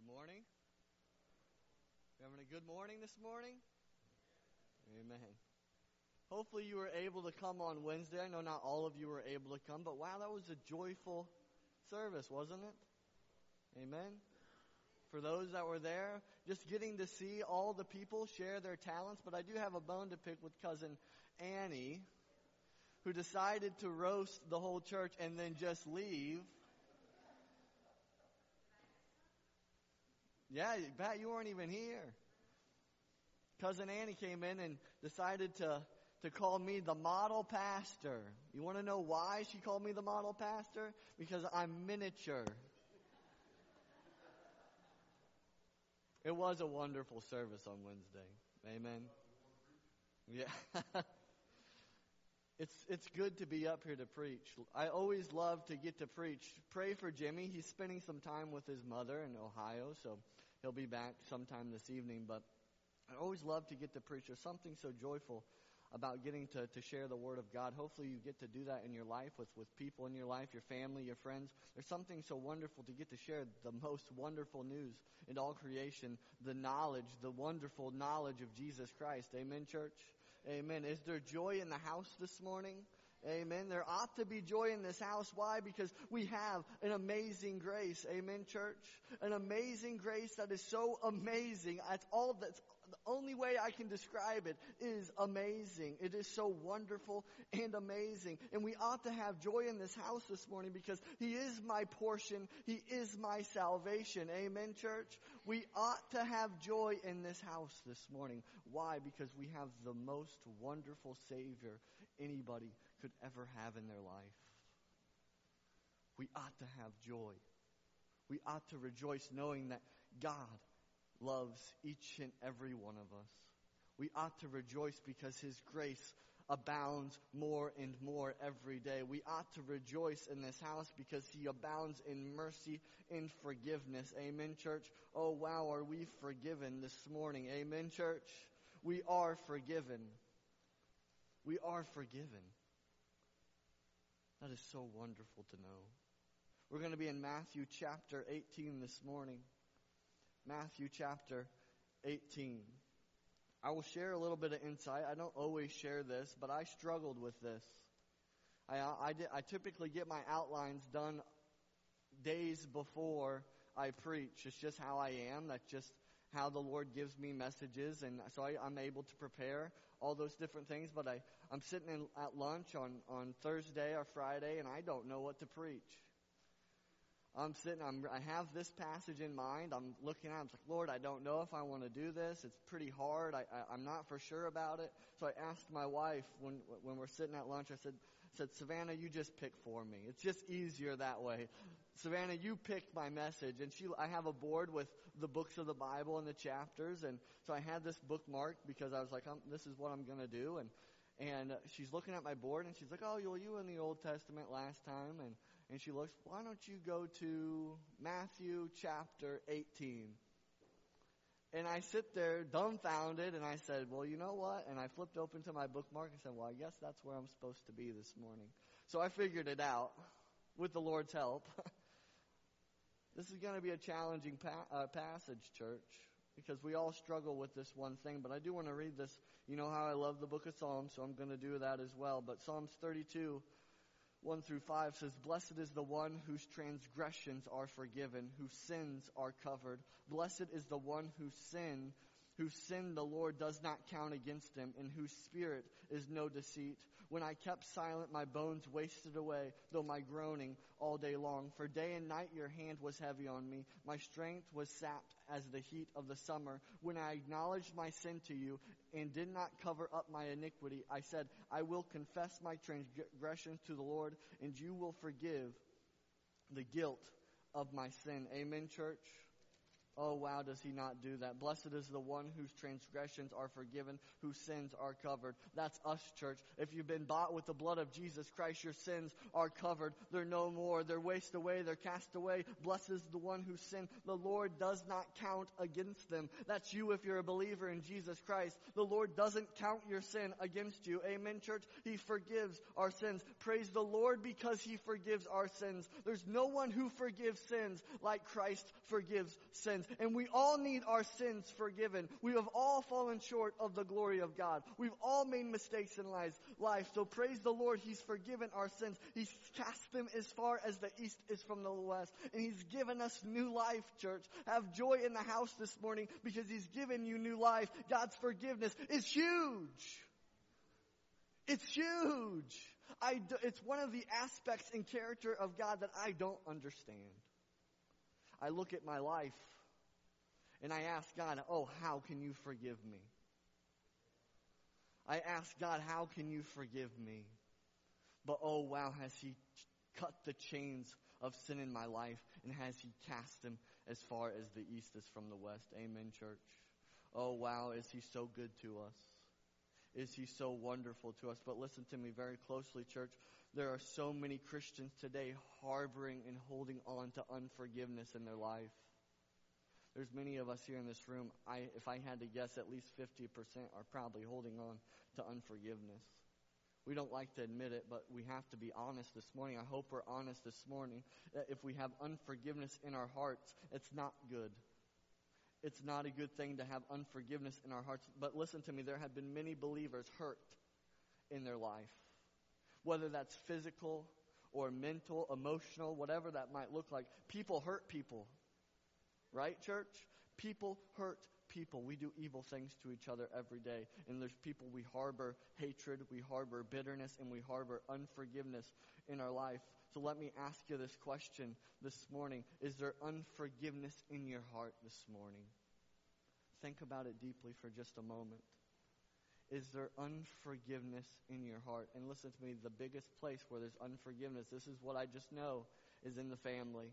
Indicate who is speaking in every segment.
Speaker 1: morning. You having a good morning this morning? Amen. Hopefully you were able to come on Wednesday. I know not all of you were able to come, but wow, that was a joyful service, wasn't it? Amen. For those that were there, just getting to see all the people share their talents, but I do have a bone to pick with cousin Annie, who decided to roast the whole church and then just leave. Yeah, Pat, you weren't even here. Cousin Annie came in and decided to call me the model pastor. You want to know why she called me the model pastor? Because I'm miniature. It was a wonderful service on Wednesday. Amen. Yeah. It's good to be up here to preach. I always love to get to preach. Pray for Jimmy. He's spending some time with his mother in Ohio, so he'll be back sometime this evening. But I always love to get to preach. There's something so joyful about getting to share the Word of God. Hopefully you get to do that in your life with people in your life, your family, your friends. There's something so wonderful to get to share the most wonderful news in all creation, the wonderful knowledge of Jesus Christ. Amen, church? Amen. Is there joy in the house this morning? Amen. There ought to be joy in this house. Why? Because we have an amazing grace. Amen, church? An amazing grace that is so amazing. That's the only way I can describe it is amazing. It is so wonderful and amazing. And we ought to have joy in this house this morning because He is my portion. He is my salvation. Amen, church? We ought to have joy in this house this morning. Why? Because we have the most wonderful Savior anybody could ever have in their life. We ought to have joy. We ought to rejoice knowing that God loves each and every one of us. We ought to rejoice because His grace abounds more and more every day. We ought to rejoice in this house because He abounds in mercy and forgiveness. Amen, church? Oh, wow, are we forgiven this morning? Amen, church? We are forgiven. We are forgiven. That is so wonderful to know. We're going to be in Matthew chapter 18 this morning. Matthew chapter 18. I will share a little bit of insight. I don't always share this, but I struggled with this. I typically get my outlines done days before I preach. It's just how I am. That's just how the Lord gives me messages, and so I'm able to prepare all those different things. But I'm sitting at lunch on Thursday or Friday, and I don't know what to preach. I have this passage in mind. I'm looking at it. I'm like, Lord, I don't know if I want to do this. It's pretty hard. I'm not for sure about it. So I asked my wife when we're sitting at lunch, I said, Savannah, you just pick for me. It's just easier that way. Savannah, you pick my message. And I have a board with the books of the Bible and the chapters. And so I had this bookmark because I was like, this is what I'm going to do. And she's looking at my board, and she's like, oh, you were in the Old Testament last time. And she looks, why don't you go to Matthew chapter 18? And I sit there dumbfounded, and I said, well, you know what? And I flipped open to my bookmark and said, well, I guess that's where I'm supposed to be this morning. So I figured it out with the Lord's help. This is going to be a challenging passage, church, because we all struggle with this one thing. But I do want to read this. You know how I love the book of Psalms, so I'm going to do that as well. But Psalms 32, 1 through 5 says, Blessed is the one whose transgressions are forgiven, whose sins are covered. Blessed is the one whose sin the Lord does not count against him, in whose spirit is no deceit. When I kept silent, my bones wasted away, though my groaning all day long. For day and night your hand was heavy on me. My strength was sapped as the heat of the summer. When I acknowledged my sin to you and did not cover up my iniquity, I said, I will confess my transgressions to the Lord, and you will forgive the guilt of my sin. Amen, church? Oh, wow, does He not do that? Blessed is the one whose transgressions are forgiven, whose sins are covered. That's us, church. If you've been bought with the blood of Jesus Christ, your sins are covered. They're no more. They're wasted away. They're cast away. Blessed is the one whose sin the Lord does not count against them. That's you if you're a believer in Jesus Christ. The Lord doesn't count your sin against you. Amen, church? He forgives our sins. Praise the Lord because He forgives our sins. There's no one who forgives sins like Christ forgives sins. and we all need our sins forgiven. We have all fallen short of the glory of God. We've all made mistakes in life. So praise the Lord, He's forgiven our sins. He's cast them as far as the east is from the west. And He's given us new life, church. Have joy in the house this morning because He's given you new life. God's forgiveness is huge. It's huge. It's one of the aspects and character of God that I don't understand. I look at my life and I ask God, how can you forgive me? I ask God, how can you forgive me? But wow, has He cut the chains of sin in my life, and has He cast them as far as the east is from the west. Amen, church. Oh wow, is He so good to us? Is He so wonderful to us? But listen to me very closely, church. There are so many Christians today harboring and holding on to unforgiveness in their life. There's many of us here in this room, if I had to guess, at least 50% are probably holding on to unforgiveness. We don't like to admit it, but we have to be honest this morning. I hope we're honest this morning that if we have unforgiveness in our hearts, it's not good. It's not a good thing to have unforgiveness in our hearts. But listen to me, there have been many believers hurt in their life. Whether that's physical or mental, emotional, whatever that might look like. People hurt people. Right, church? People hurt people. We do evil things to each other every day. And there's people we harbor hatred, we harbor bitterness, and we harbor unforgiveness in our life. So let me ask you this question this morning. Is there unforgiveness in your heart this morning? Think about it deeply for just a moment. Is there unforgiveness in your heart? And listen to me, the biggest place where there's unforgiveness, this is what I just know, is in the family.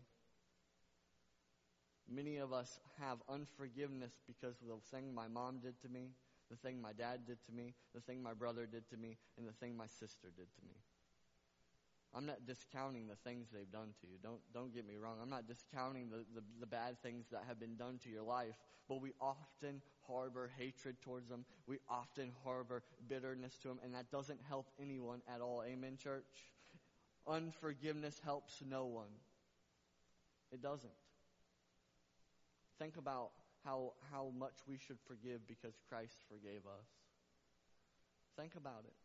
Speaker 1: Many of us have unforgiveness because of the thing my mom did to me, the thing my dad did to me, the thing my brother did to me, and the thing my sister did to me. I'm not discounting the things they've done to you. Don't get me wrong. I'm not discounting the bad things that have been done to your life. But we often harbor hatred towards them. We often harbor bitterness to them. And that doesn't help anyone at all. Amen, church? Unforgiveness helps no one. It doesn't. Think about how much we should forgive because Christ forgave us. Think about it.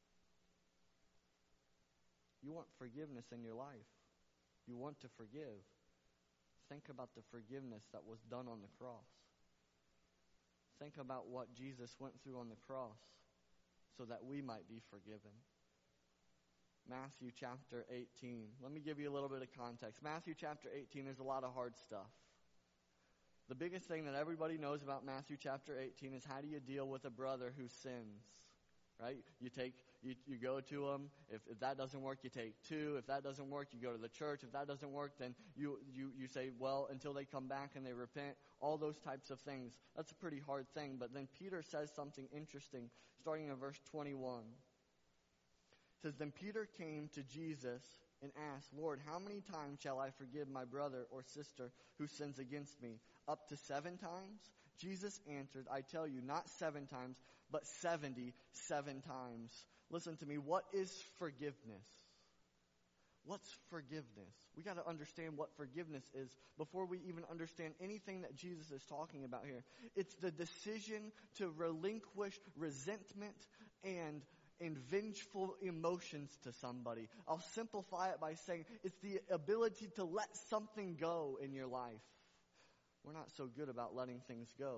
Speaker 1: You want forgiveness in your life. You want to forgive. Think about the forgiveness that was done on the cross. Think about what Jesus went through on the cross so that we might be forgiven. Matthew chapter 18. Let me give you a little bit of context. Matthew chapter 18, there's a lot of hard stuff. The biggest thing that everybody knows about Matthew chapter 18 is how do you deal with a brother who sins, right? You go to him. If that doesn't work, you take two. If that doesn't work, you go to the church. If that doesn't work, then you say, well, until they come back and they repent. All those types of things. That's a pretty hard thing. But then Peter says something interesting, starting in verse 21. It says, Then Peter came to Jesus and asked, Lord, how many times shall I forgive my brother or sister who sins against me? Up to 7 times? Jesus answered, I tell you, not 7 times, but 77 times. Listen to me, what is forgiveness? What's forgiveness? We got to understand what forgiveness is before we even understand anything that Jesus is talking about here. It's the decision to relinquish resentment and vengeful emotions to somebody. I'll simplify it by saying it's the ability to let something go in your life. We're not so good about letting things go.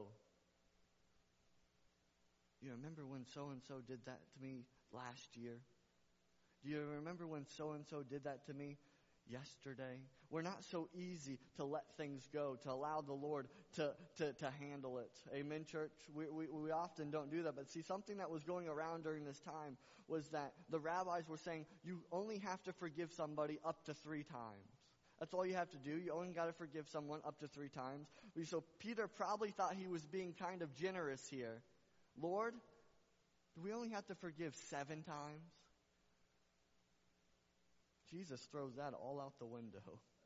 Speaker 1: You remember when so-and-so did that to me last year? Do you remember when so-and-so did that to me yesterday? We're not so easy to let things go, to allow the Lord to handle it. Amen, church? We often don't do that. But see, something that was going around during this time was that the rabbis were saying you only have to forgive somebody up to 3 times. That's all you have to do. You only got to forgive someone up to 3 times. So Peter probably thought he was being kind of generous here. Lord, do we only have to forgive 7 times? Jesus throws that all out the window.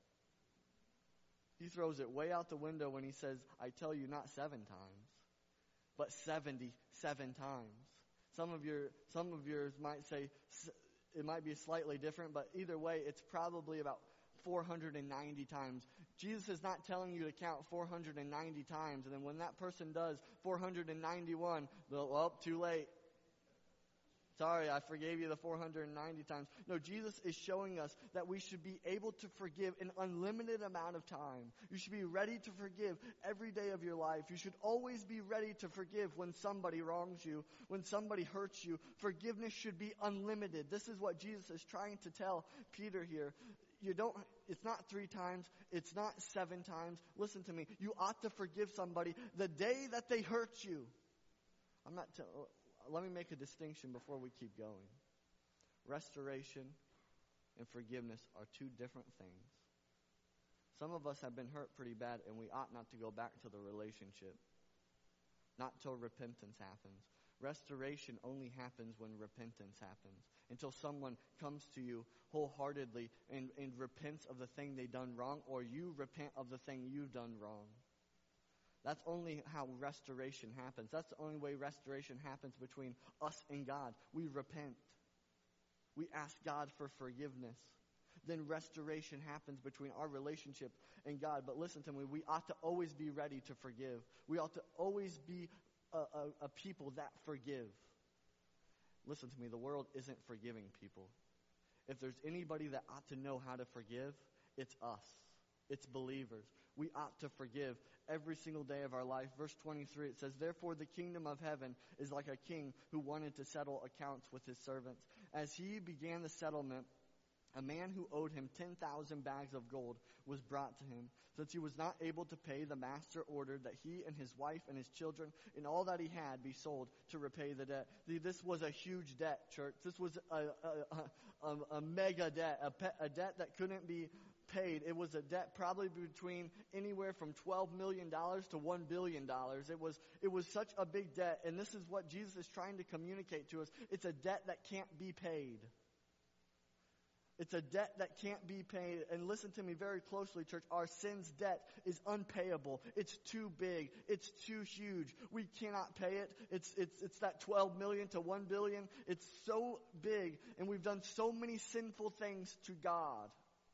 Speaker 1: He throws it way out the window when he says, I tell you, not 7 times, but 77 times. Some of yours might say it might be slightly different, but either way, it's probably about 490 times. Jesus is not telling you to count 490 times, and then when that person does 491, well, too late. Sorry, I forgave you the 490 times. No, Jesus is showing us that we should be able to forgive an unlimited amount of time. You should be ready to forgive every day of your life. You should always be ready to forgive when somebody wrongs you, when somebody hurts you. Forgiveness should be unlimited. This is what Jesus is trying to tell Peter here. It's not 3 times. It's not 7 times. Listen to me. You ought to forgive somebody the day that they hurt you. Let me make a distinction before we keep going. Restoration and forgiveness are 2 different things. Some of us have been hurt pretty bad, and we ought not to go back to the relationship. Not till repentance happens. Restoration only happens when repentance happens. Until someone comes to you wholeheartedly and repents of the thing they done wrong, or you repent of the thing you've done wrong. That's only how restoration happens. That's the only way restoration happens between us and God. We repent. We ask God for forgiveness. Then restoration happens between our relationship and God. But listen to me, we ought to always be ready to forgive. We ought to always be a people that forgive. Listen to me, the world isn't forgiving people. If there's anybody that ought to know how to forgive, it's us. It's believers. We ought to forgive every single day of our life. Verse 23, it says, "Therefore the kingdom of heaven is like a king who wanted to settle accounts with his servants. As he began the settlement, a man who owed him 10,000 bags of gold was brought to him. Since he was not able to pay, the master ordered that he and his wife and his children and all that he had be sold to repay the debt." This was a huge debt, church. This was a mega debt, a debt that couldn't be paid. It was a debt probably between anywhere from $12 million to $1 billion. It was such a big debt, and this is what Jesus is trying to communicate to us. It's a debt that can't be paid. It's a debt that can't be paid. And listen to me very closely, church. Our sin's debt is unpayable. It's too big. It's too huge. We cannot pay it. It's that 12 million to 1 billion. It's so big, and we've done so many sinful things to God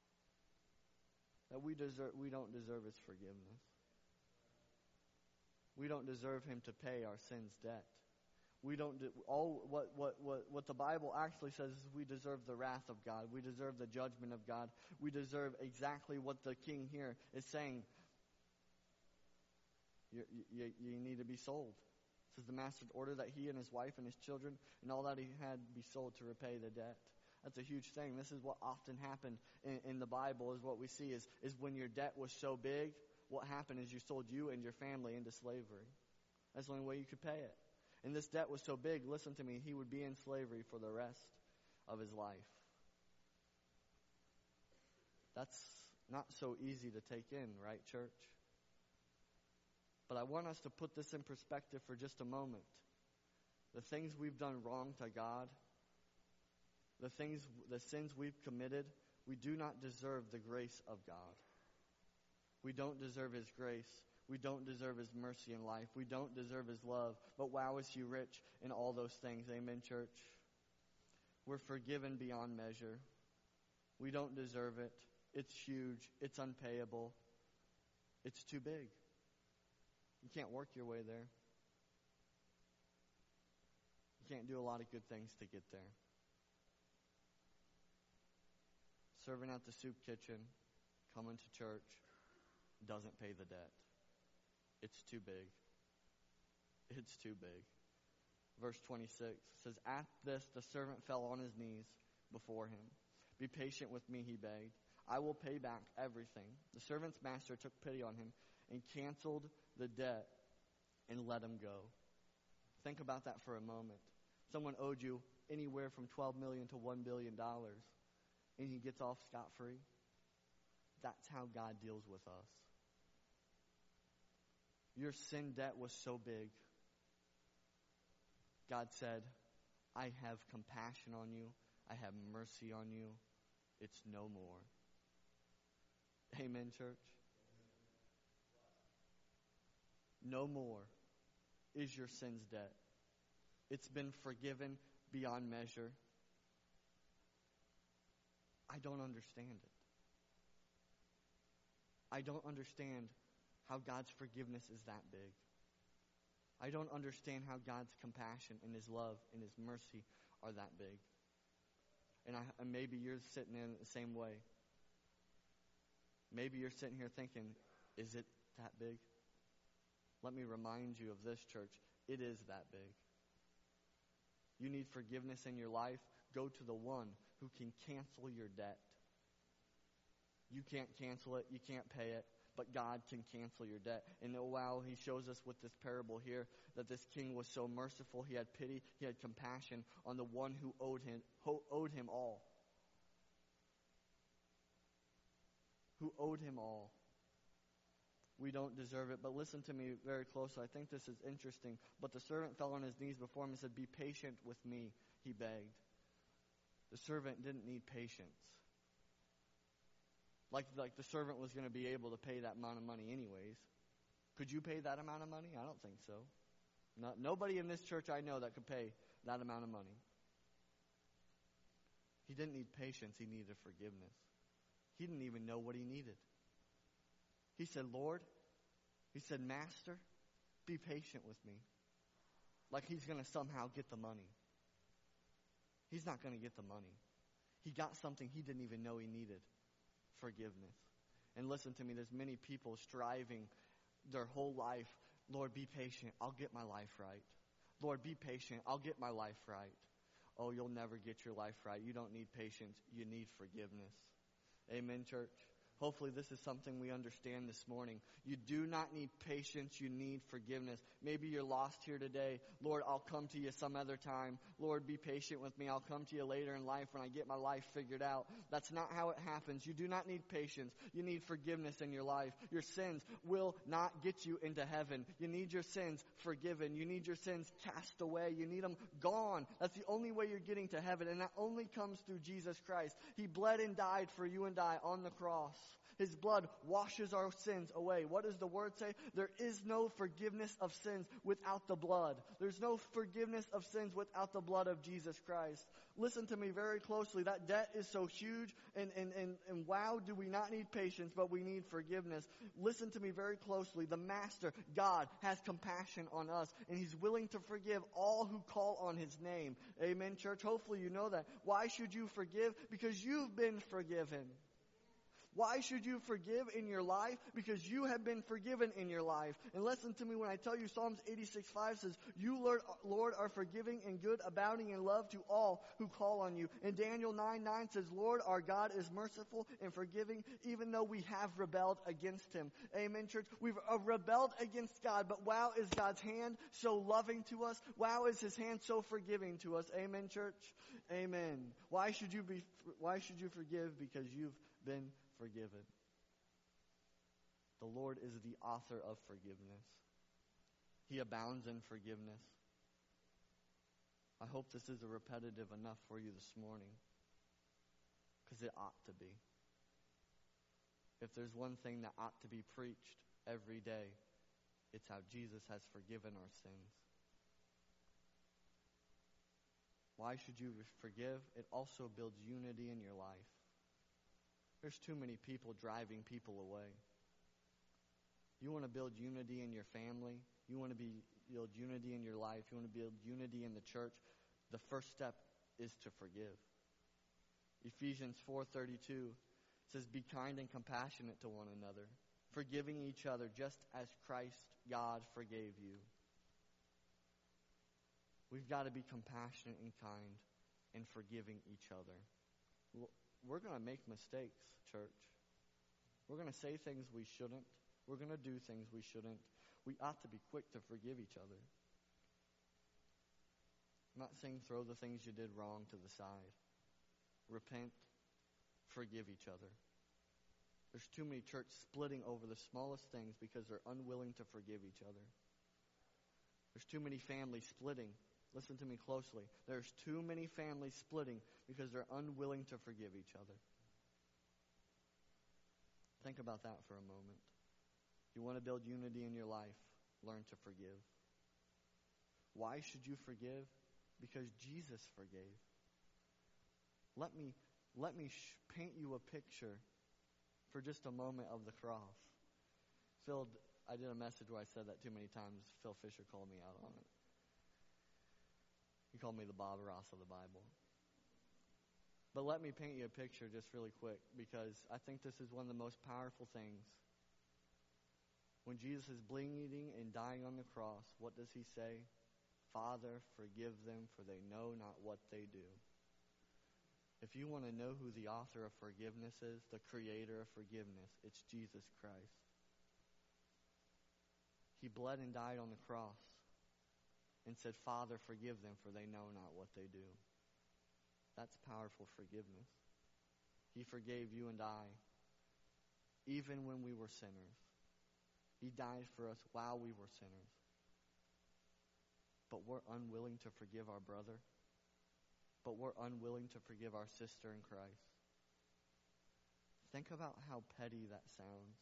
Speaker 1: that we don't deserve His forgiveness. We don't deserve Him to pay our sin's debt. We don't what the Bible actually says is we deserve the wrath of God. We deserve the judgment of God. We deserve exactly what the king here is saying. You need to be sold. This is the master's order that he and his wife and his children and all that he had be sold to repay the debt. That's a huge thing. This is what often happened in the Bible, is what we see is when your debt was so big, what happened is you sold you and your family into slavery. That's the only way you could pay it. And this debt was so big, listen to me, he would be in slavery for the rest of his life. That's not so easy to take in, right, church? But I want us to put this in perspective for just a moment. The things we've done wrong to God, the sins we've committed, we do not deserve the grace of God. We don't deserve His grace. We don't deserve His mercy in life. We don't deserve His love. But wow, is He rich in all those things. Amen, church? We're forgiven beyond measure. We don't deserve it. It's huge. It's unpayable. It's too big. You can't work your way there. You can't do a lot of good things to get there. Serving at the soup kitchen, coming to church, doesn't pay the debt. It's too big. It's too big. Verse 26 says, "At this the servant fell on his knees before him. 'Be patient with me,' he begged. 'I will pay back everything.' The servant's master took pity on him and canceled the debt and let him go." Think about that for a moment. Someone owed you anywhere from $12 million to $1 billion, and he gets off scot-free. That's how God deals with us. Your sin debt was so big. God said, "I have compassion on you. I have mercy on you. It's no more." Amen, church? No more is your sin's debt. It's been forgiven beyond measure. I don't understand it. I don't understand how God's forgiveness is that big. I don't understand how God's compassion and His love and His mercy are that big. And maybe you're sitting in the same way. Maybe you're sitting here thinking, is it that big? Let me remind you of this, church. It is that big. You need forgiveness in your life. Go to the one who can cancel your debt. You can't cancel it. You can't pay it. But God can cancel your debt. And wow, He shows us with this parable here that this king was so merciful. He had pity. He had compassion on the one who owed him all. Who owed him all. We don't deserve it. But listen to me very closely. I think this is interesting. But the servant fell on his knees before him and said, "Be patient with me," he begged. The servant didn't need patience. Like the servant was going to be able to pay that amount of money anyways. Could you pay that amount of money? I don't think so. Nobody in this church I know that could pay that amount of money. He didn't need patience. He needed forgiveness. He didn't even know what he needed. He said, "Lord," he said, "Master, be patient with me." Like he's going to somehow get the money. He's not going to get the money. He got something he didn't even know he needed. Forgiveness. And listen to me, there's many people striving their whole life. "Lord, be patient. I'll get my life right. Lord, be patient. I'll get my life right." Oh, you'll never get your life right. You don't need patience. You need forgiveness. Amen, church? Hopefully this is something we understand this morning. You do not need patience. You need forgiveness. Maybe you're lost here today. "Lord, I'll come to you some other time. Lord, be patient with me. I'll come to you later in life when I get my life figured out." That's not how it happens. You do not need patience. You need forgiveness in your life. Your sins will not get you into heaven. You need your sins forgiven. You need your sins cast away. You need them gone. That's the only way you're getting to heaven, and that only comes through Jesus Christ. He bled and died for you and I on the cross. His blood washes our sins away. What does the word say? There is no forgiveness of sins without the blood. There's no forgiveness of sins without the blood of Jesus Christ. Listen to me very closely. That debt is so huge, and wow, do we not need patience, but we need forgiveness. Listen to me very closely. The Master, God, has compassion on us, and He's willing to forgive all who call on His name. Amen, church? Hopefully you know that. Why should you forgive? Because you've been forgiven. Why should you forgive in your life? Because you have been forgiven in your life. And listen to me when I tell you, Psalms 86:5 says, "You, Lord, are forgiving and good, abounding in love to all who call on you." And Daniel 9:9 says, "Lord, our God is merciful and forgiving, even though we have rebelled against Him." Amen, church? We've rebelled against God, but wow, is God's hand so loving to us? Wow, is His hand so forgiving to us? Amen, church? Amen. Why should you forgive? Because you've been forgiven. The Lord is the author of forgiveness. He abounds in forgiveness. I hope this is repetitive enough for you this morning, because it ought to be. If there's one thing that ought to be preached every day, it's how Jesus has forgiven our sins. Why should you forgive? It also builds unity in your life. There's too many people driving people away. You want to build unity in your family. You want to build unity in your life. You want to build unity in the church. The first step is to forgive. Ephesians 4:32 says, "Be kind and compassionate to one another, forgiving each other just as Christ, God, forgave you." We've got to be compassionate and kind and forgiving each other. We're going to make mistakes, church. We're going to say things we shouldn't. We're going to do things we shouldn't. We ought to be quick to forgive each other. I'm not saying throw the things you did wrong to the side. Repent, forgive each other. There's too many church splitting over the smallest things because they're unwilling to forgive each other. There's too many families splitting. Listen to me closely. There's too many families splitting because they're unwilling to forgive each other. Think about that for a moment. You want to build unity in your life, learn to forgive. Why should you forgive? Because Jesus forgave. Let me paint you a picture for just a moment of the cross. I did a message where I said that too many times. Phil Fisher called me out on it. He called me the Bob Ross of the Bible. But let me paint you a picture just really quick, because I think this is one of the most powerful things. When Jesus is bleeding and dying on the cross, what does he say? Father, forgive them, for they know not what they do. If you want to know who the author of forgiveness is, the creator of forgiveness, it's Jesus Christ. He bled and died on the cross and said, Father, forgive them, for they know not what they do. That's powerful forgiveness. He forgave you and I, even when we were sinners. He died for us while we were sinners. But we're unwilling to forgive our brother. But we're unwilling to forgive our sister in Christ. Think about how petty that sounds.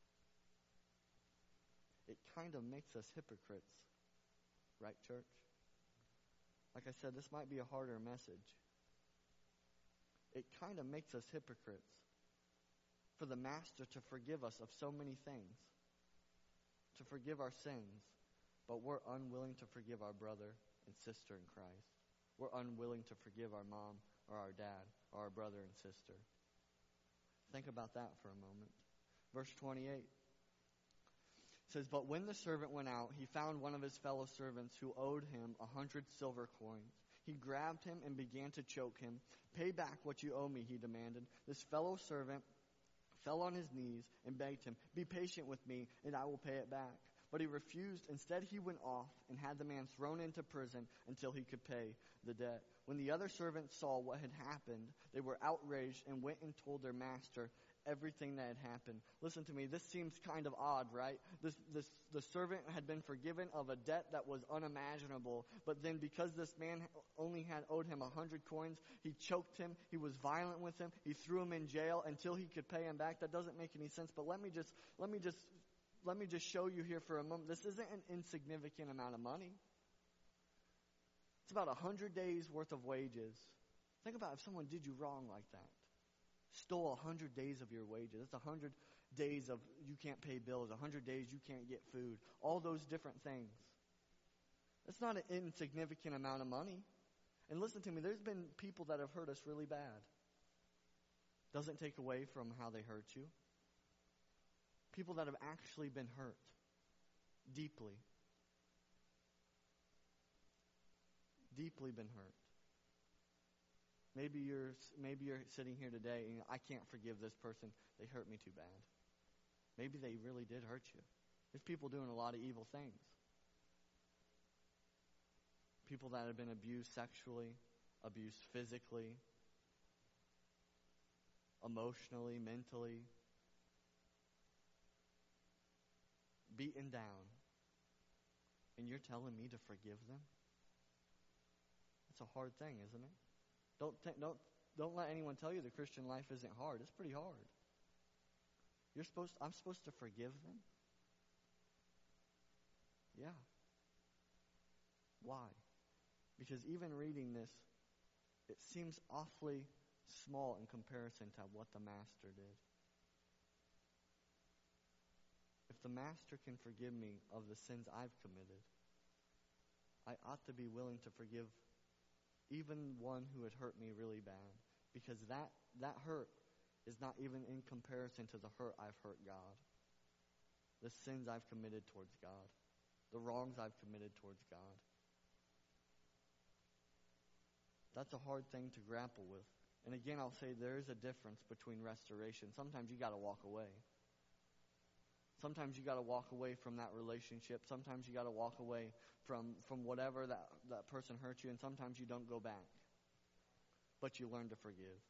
Speaker 1: It kind of makes us hypocrites. Right, church? Like I said, this might be a harder message. It kind of makes us hypocrites for the Master to forgive us of so many things, to forgive our sins, but we're unwilling to forgive our brother and sister in Christ. We're unwilling to forgive our mom or our dad or our brother and sister. Think about that for a moment. Verse 28 says, But when the servant went out, he found one of his fellow servants who owed him 100 silver coins. He grabbed him and began to choke him. Pay back what you owe me, he demanded. This fellow servant fell on his knees and begged him, Be patient with me, and I will pay it back. But he refused. Instead, he went off and had the man thrown into prison until he could pay the debt. When the other servants saw what had happened, they were outraged and went and told their master everything that had happened. Listen to me, this seems kind of odd, right? The servant had been forgiven of a debt that was unimaginable, but then because this man only had owed him 100 coins, he choked him, he was violent with him, he threw him in jail until he could pay him back. That doesn't make any sense, but let me just show you here for a moment. This isn't an insignificant amount of money. It's about 100 days worth of wages. Think about if someone did you wrong like that. Stole 100 days of your wages. That's 100 days of you can't pay bills, 100 days you can't get food, all those different things. That's not an insignificant amount of money. And listen to me, there's been people that have hurt us really bad. Doesn't take away from how they hurt you. People that have actually been hurt deeply. Deeply been hurt. Maybe you're sitting here today and I can't forgive this person. They hurt me too bad. Maybe they really did hurt you. There's people doing a lot of evil things. People that have been abused sexually, abused physically, emotionally, mentally, beaten down. And you're telling me to forgive them? It's a hard thing, isn't it? Don't let anyone tell you the Christian life isn't hard. It's pretty hard. I'm supposed to forgive them? Yeah. Why? Because even reading this, it seems awfully small in comparison to what the Master did. If the Master can forgive me of the sins I've committed, I ought to be willing to forgive even one who had hurt me really bad. Because that hurt is not even in comparison to the hurt I've hurt God. The sins I've committed towards God. The wrongs I've committed towards God. That's a hard thing to grapple with. And again, I'll say there is a difference between restoration. Sometimes you got to walk away. Sometimes you got to walk away from that relationship. Sometimes you got to walk away from whatever that person hurt you. And sometimes you don't go back. But you learn to forgive.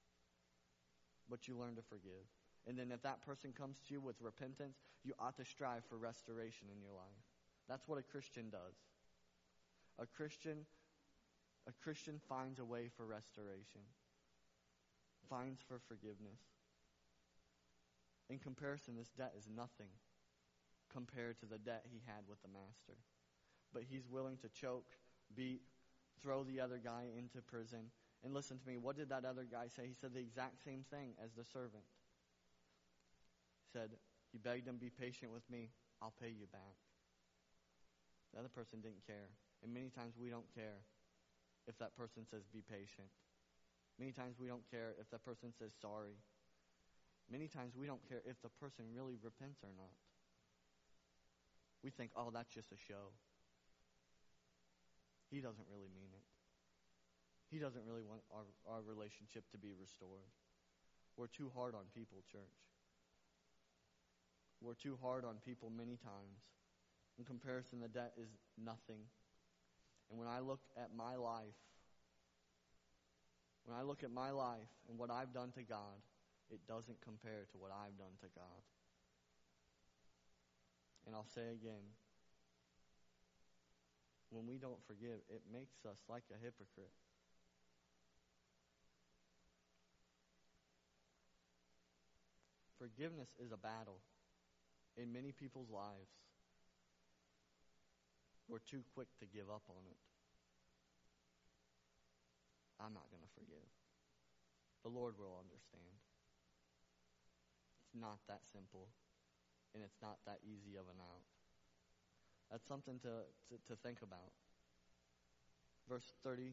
Speaker 1: And then if that person comes to you with repentance, you ought to strive for restoration in your life. That's what a Christian does. A Christian finds a way for restoration. Finds for forgiveness. In comparison, this debt is nothing compared to the debt he had with the Master. But he's willing to choke, beat, throw the other guy into prison. And listen to me, what did that other guy say? He said the exact same thing as the servant. said, he begged him, be patient with me, I'll pay you back. The other person didn't care. And many times we don't care if that person says be patient. Many times we don't care if that person says sorry. Many times we don't care if the person really repents or not. We think, oh, that's just a show. He doesn't really mean it. He doesn't really want our relationship to be restored. We're too hard on people, church. We're too hard on people many times. In comparison, the debt is nothing. And when I look at my life, and what I've done to God, it doesn't compare to what I've done to God. And I'll say again, when we don't forgive, it makes us like a hypocrite. Forgiveness is a battle in many people's lives. We're too quick to give up on it. I'm not going to forgive. The Lord will understand. It's not that simple, and it's not that easy of an out. That's something to think about. Verse 32.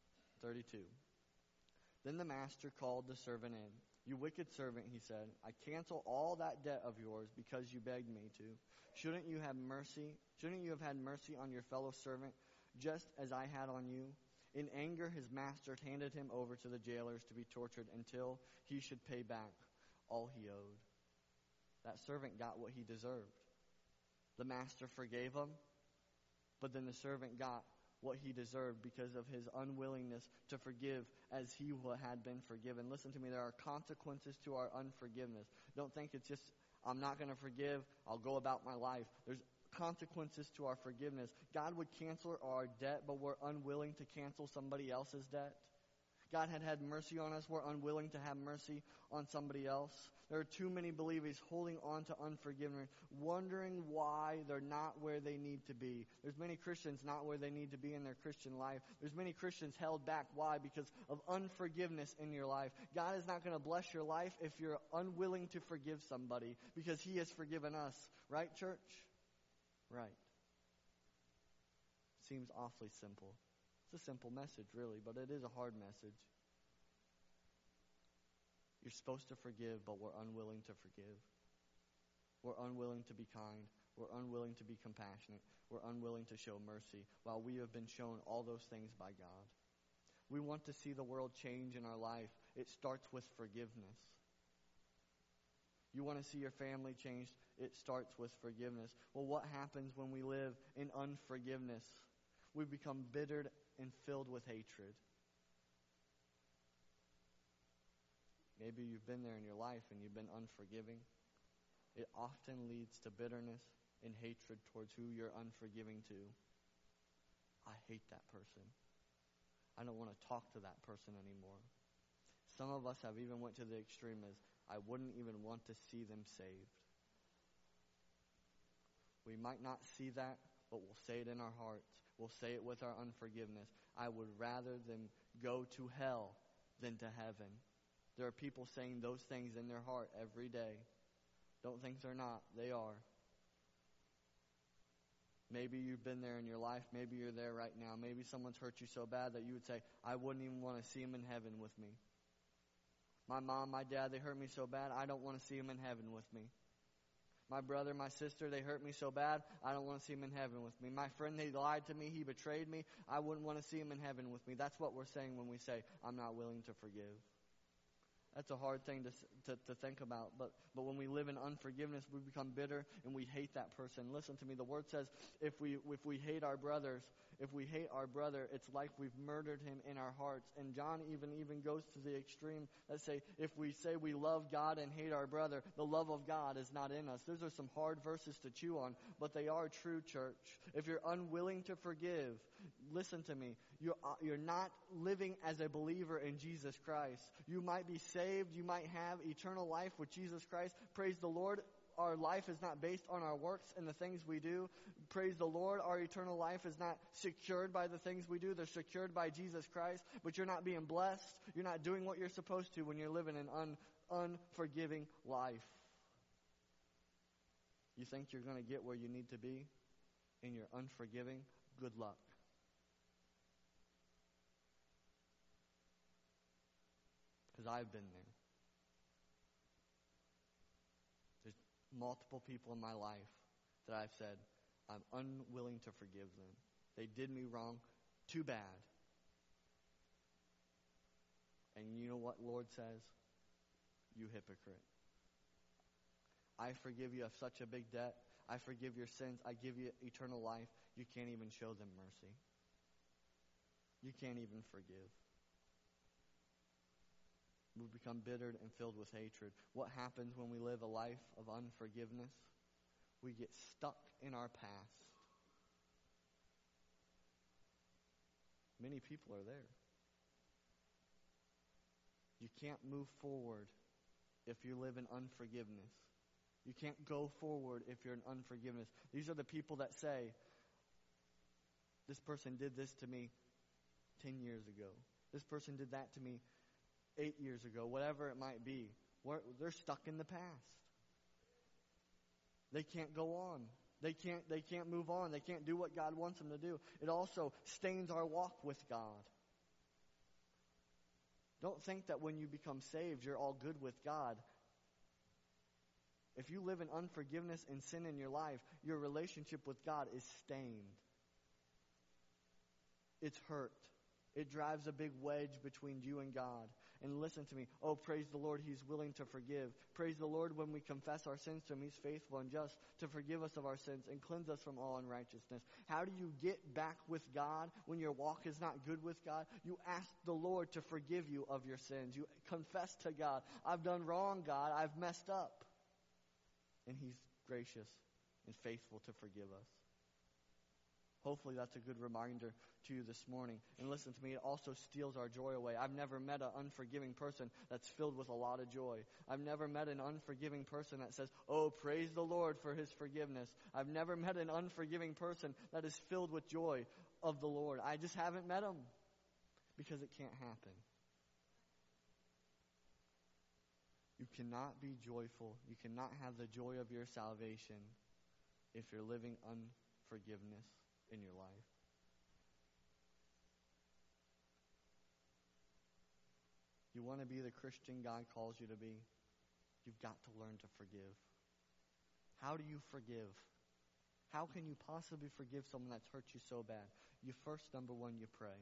Speaker 1: Then the master called the servant in. You wicked servant, he said, I cancel all that debt of yours because you begged me to. Shouldn't you have had mercy on your fellow servant, just as I had on you? In anger, his master handed him over to the jailers to be tortured until he should pay back all he owed. That servant got what he deserved. The master forgave him, but then the servant got what he deserved because of his unwillingness to forgive as he had been forgiven. Listen to me, there are consequences to our unforgiveness. Don't think it's just, I'm not going to forgive, I'll go about my life. There's consequences to our forgiveness. God would cancel our debt, but we're unwilling to cancel somebody else's debt. God had mercy on us. We're unwilling to have mercy on somebody else. There are too many believers holding on to unforgiveness, wondering why they're not where they need to be. There's many Christians not where they need to be in their Christian life. There's many Christians held back. Why? Because of unforgiveness in your life. God is not going to bless your life if you're unwilling to forgive somebody, because He has forgiven us. Right, church? Right. Seems awfully simple. It's a simple message, really, but it is a hard message. You're supposed to forgive, but we're unwilling to forgive. We're unwilling to be kind. We're unwilling to be compassionate. We're unwilling to show mercy, while we have been shown all those things by God. We want to see the world change in our life. It starts with forgiveness. You want to see your family changed? It starts with forgiveness. Well, what happens when we live in unforgiveness? We become bitter and filled with hatred. Maybe you've been there in your life and you've been unforgiving. It often leads to bitterness and hatred towards who you're unforgiving to. I hate that person. I don't want to talk to that person anymore. Some of us have even went to the extreme as I wouldn't even want to see them saved. We might not see that, but we'll say it in our hearts. We'll say it with our unforgiveness. I would rather them go to hell than to heaven. There are people saying those things in their heart every day. Don't think they're not. They are. Maybe you've been there in your life. Maybe you're there right now. Maybe someone's hurt you so bad that you would say, I wouldn't even want to see them in heaven with me. My mom, my dad, they hurt me so bad, I don't want to see them in heaven with me. My brother, my sister, they hurt me so bad, I don't want to see them in heaven with me. My friend, they lied to me, he betrayed me, I wouldn't want to see him in heaven with me. That's what we're saying when we say, I'm not willing to forgive. That's a hard thing to think about. But when we live in unforgiveness, we become bitter and we hate that person. Listen to me. The Word says if we hate our brothers, it's like we've murdered him in our hearts. And John even goes to the extreme. Let's say if we say we love God and hate our brother, the love of God is not in us. Those are some hard verses to chew on, but they are true, church. If you're unwilling to forgive, listen to me. You're not living as a believer in Jesus Christ. You might be saved. You might have eternal life with Jesus Christ. Praise the Lord. Our life is not based on our works and the things we do. Praise the Lord. Our eternal life is not secured by the things we do. They're secured by Jesus Christ. But you're not being blessed. You're not doing what you're supposed to when you're living an unforgiving life. You think you're going to get where you need to be and you're unforgiving? Good luck. Because I've been there. There's multiple people in my life that I've said, I'm unwilling to forgive them. They did me wrong. Too bad. And you know what Lord says? You hypocrite. I forgive you of such a big debt. I forgive your sins. I give you eternal life. You can't even show them mercy. You can't even forgive. We become bitter and filled with hatred. What happens when we live a life of unforgiveness? We get stuck in our past. Many people are there. You can't move forward if you live in unforgiveness. You can't go forward if you're in unforgiveness. These are the people that say, this person did this to me 10 years ago. This person did that to me 8 years ago. Whatever it might be. They're stuck in the past. They can't go on. They can't move on. They can't do what God wants them to do. It also stains our walk with God. Don't think that when you become saved, you're all good with God. If you live in unforgiveness and sin in your life, your relationship with God is stained. It's hurt. It drives a big wedge between you and God. And listen to me. Oh, praise the Lord, He's willing to forgive. Praise the Lord when we confess our sins to Him. He's faithful and just to forgive us of our sins and cleanse us from all unrighteousness. How do you get back with God when your walk is not good with God? You ask the Lord to forgive you of your sins. You confess to God, I've done wrong, God. I've messed up. And He's gracious and faithful to forgive us. Hopefully that's a good reminder to you this morning. And listen to me, it also steals our joy away. I've never met an unforgiving person that's filled with a lot of joy. I've never met an unforgiving person that says, oh, praise the Lord for His forgiveness. I've never met an unforgiving person that is filled with joy of the Lord. I just haven't met them because it can't happen. You cannot be joyful. You cannot have the joy of your salvation if you're living unforgiveness in your life. You want to be the Christian God calls you to be? You've got to learn to forgive. How do you forgive? How can you possibly forgive someone that's hurt you so bad? You first, number one, you pray.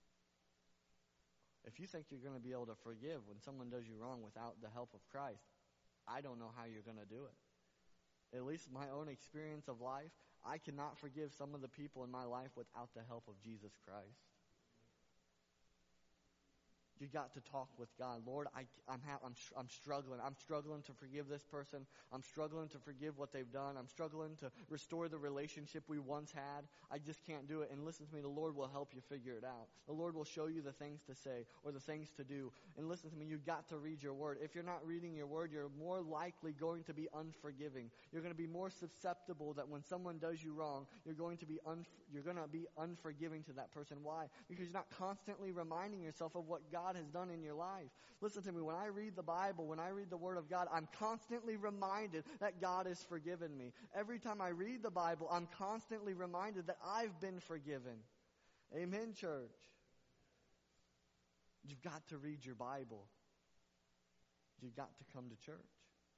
Speaker 1: If you think you're going to be able to forgive when someone does you wrong without the help of Christ, I don't know how you're going to do it. At least my own experience of life, I cannot forgive some of the people in my life without the help of Jesus Christ. You got to talk with God. Lord, I'm struggling. I'm struggling to forgive this person. I'm struggling to forgive what they've done. I'm struggling to restore the relationship we once had. I just can't do it. And listen to me, the Lord will help you figure it out. The Lord will show you the things to say or the things to do. And listen to me, you've got to read your word. If you're not reading your word, you're more likely going to be unforgiving. You're going to be more susceptible that when someone does you wrong, you're going to be unforgiving to that person. Why? Because you're not constantly reminding yourself of what God has done in your life. Listen to me, when I read the Bible, when I read the Word of God, I'm constantly reminded that God has forgiven me. Every time I read the Bible, I'm constantly reminded that I've been forgiven. Amen, church. You've got to read your Bible. You've got to come to church.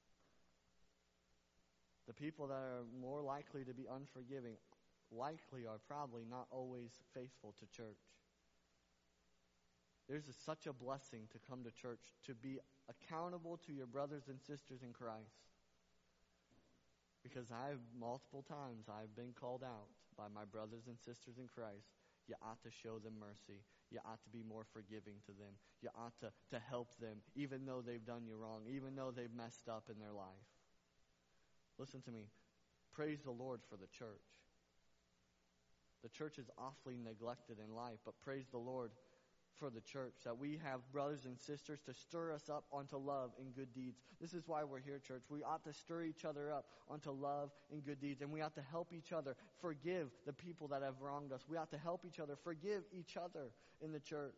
Speaker 1: The people that are more likely to be unforgiving likely are probably not always faithful to church. There's such a blessing to come to church, to be accountable to your brothers and sisters in Christ. Because multiple times I've been called out by my brothers and sisters in Christ. You ought to show them mercy. You ought to be more forgiving to them. You ought to help them, even though they've done you wrong, even though they've messed up in their life. Listen to me. Praise the Lord for the church. The church is awfully neglected in life, but praise the Lord for the church, that we have brothers and sisters to stir us up onto love and good deeds. This is why we're here, church. We ought to stir each other up onto love and good deeds, and we ought to help each other forgive the people that have wronged us. We ought to help each other forgive each other in the church.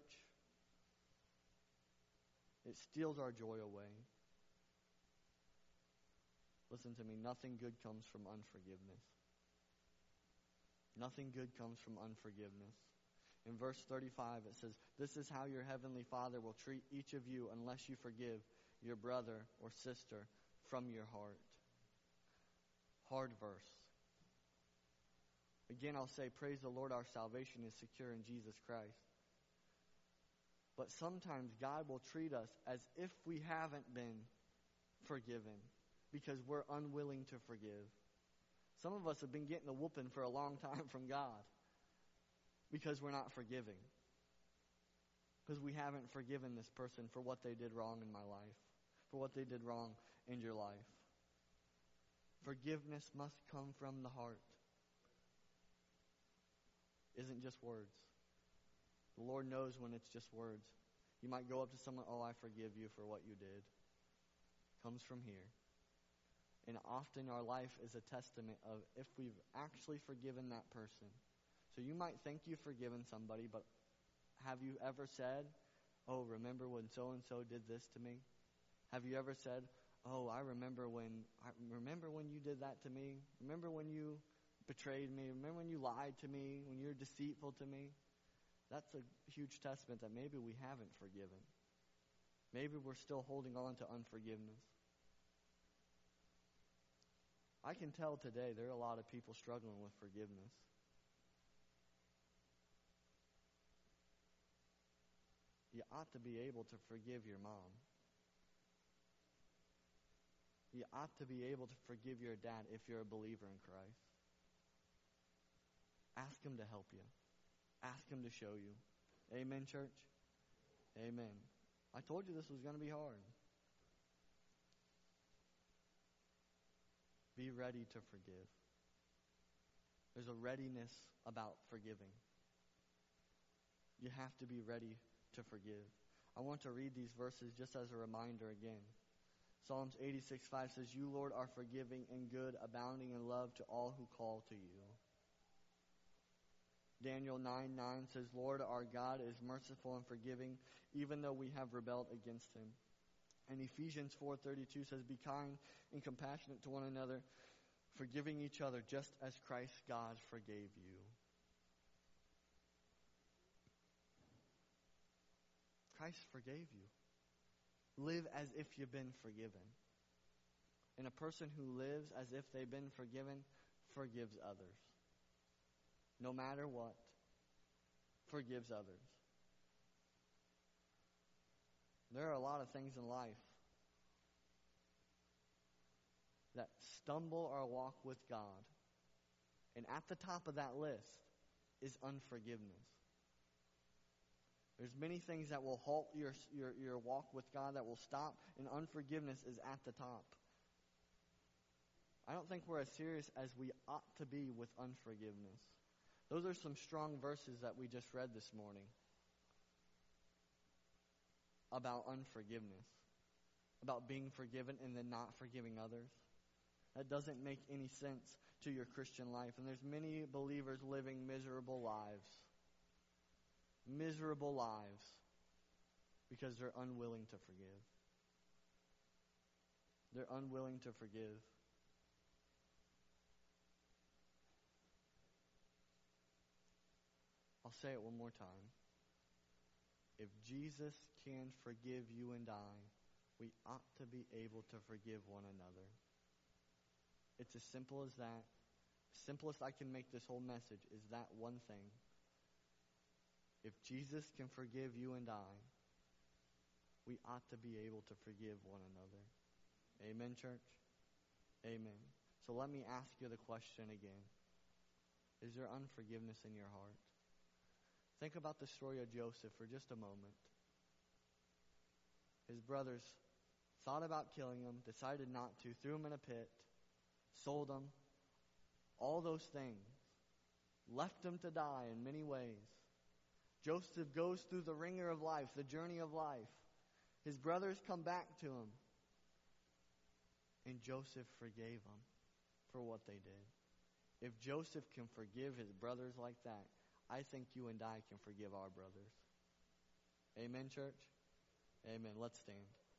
Speaker 1: It steals our joy away. Listen to me, nothing good comes from unforgiveness. Nothing good comes from unforgiveness. In verse 35, it says, "This is how your heavenly Father will treat each of you unless you forgive your brother or sister from your heart." Hard verse. Again, I'll say, praise the Lord, our salvation is secure in Jesus Christ. But sometimes God will treat us as if we haven't been forgiven because we're unwilling to forgive. Some of us have been getting a whooping for a long time from God because we're not forgiving. Because we haven't forgiven this person for what they did wrong in my life, for what they did wrong in your life. Forgiveness must come from the heart. Isn't just words. The Lord knows when it's just words. You might go up to someone, "Oh, I forgive you for what you did." Comes from here. And often our life is a testament of if we've actually forgiven that person. So you might think you've forgiven somebody, but have you ever said, "Oh, remember when so-and-so did this to me?" Have you ever said, "Oh, I remember when you did that to me? Remember when you betrayed me? Remember when you lied to me? When you're deceitful to me?" That's a huge testament that maybe we haven't forgiven. Maybe we're still holding on to unforgiveness. I can tell today there are a lot of people struggling with forgiveness. You ought to be able to forgive your mom. You ought to be able to forgive your dad if you're a believer in Christ. Ask him to help you. Ask him to show you. Amen, church? Amen. I told you this was going to be hard. Be ready to forgive. There's a readiness about forgiving. You have to be ready to forgive. I want to read these verses just as a reminder again. Psalms 86:5 says, "You, Lord, are forgiving and good, abounding in love to all who call to you." Daniel 9:9 says, "Lord, our God is merciful and forgiving, even though we have rebelled against him." And Ephesians 4:32 says, "Be kind and compassionate to one another, forgiving each other just as Christ God forgave you." Christ forgave you. Live as if you've been forgiven. And a person who lives as if they've been forgiven forgives others. No matter what, forgives others. There are a lot of things in life that stumble our walk with God. And at the top of that list is unforgiveness. There's many things that will halt your walk with God, that will stop, and unforgiveness is at the top. I don't think we're as serious as we ought to be with unforgiveness. Those are some strong verses that we just read this morning about unforgiveness, about being forgiven and then not forgiving others. That doesn't make any sense to your Christian life. And there's many believers living miserable lives. Miserable lives because they're unwilling to forgive. They're unwilling to forgive. I'll say it one more time. If Jesus can forgive you and I, we ought to be able to forgive one another. It's as simple as that. Simplest I can make this whole message is that one thing. If Jesus can forgive you and I, we ought to be able to forgive one another. Amen, church? Amen. So let me ask you the question again. Is there unforgiveness in your heart? Think about the story of Joseph for just a moment. His brothers thought about killing him, decided not to, threw him in a pit, sold him, all those things, left him to die in many ways. Joseph goes through the ringer of life, the journey of life. His brothers come back to him. And Joseph forgave them for what they did. If Joseph can forgive his brothers like that, I think you and I can forgive our brothers. Amen, church? Amen. Let's stand.